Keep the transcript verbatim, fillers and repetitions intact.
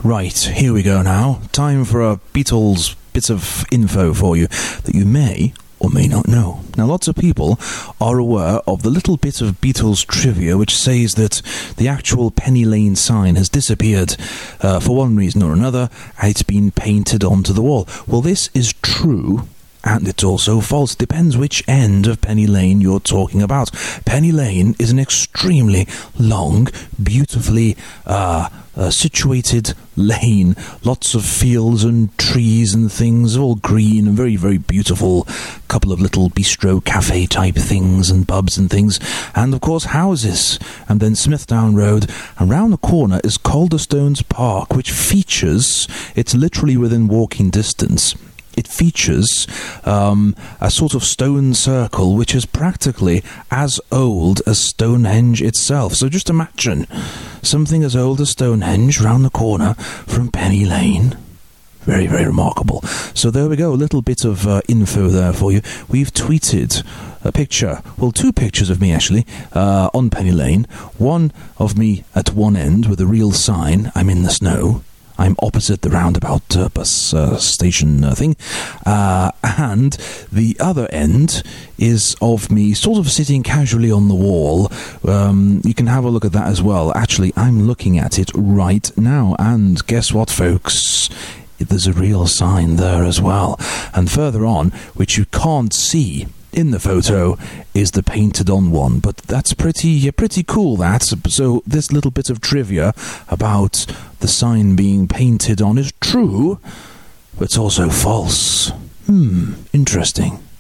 Right, here we go now. Time for a Beatles bit of info for you that you may or may not know. Now, lots of people are aware of the little bit of Beatles trivia which says that the actual Penny Lane sign has disappeared uh, for one reason or another, and it's been painted onto the wall. Well, this is true, and it's also false. Depends which end of Penny Lane you're talking about. Penny Lane is an extremely long, beautifully uh, uh, situated lane. Lots of fields and trees and things, all green and very, very beautiful. Couple of little bistro cafe type things and pubs and things. And, of course, houses. And then Smithdown Road. And round the corner is Calderstones Park, which features, it's literally within walking distance. It features um, a sort of stone circle which is practically as old as Stonehenge itself. So just imagine something as old as Stonehenge round the corner from Penny Lane. Very, very remarkable. So there we go, a little bit of uh, info there for you. We've tweeted a picture, well, two pictures of me actually, uh, on Penny Lane. One of me at one end with a real sign, I'm in the snow. I'm opposite the roundabout uh, bus uh, station uh, thing. Uh, and the other end is of me sort of sitting casually on the wall. Um, you can have a look at that as well. Actually, I'm looking at it right now. And guess what, folks? There's a real sign there as well. And further on, which you can't see in the photo, is the painted on one, but that's pretty pretty cool, that. So this little bit of trivia about the sign being painted on is true, but it's also false. Hmm, interesting.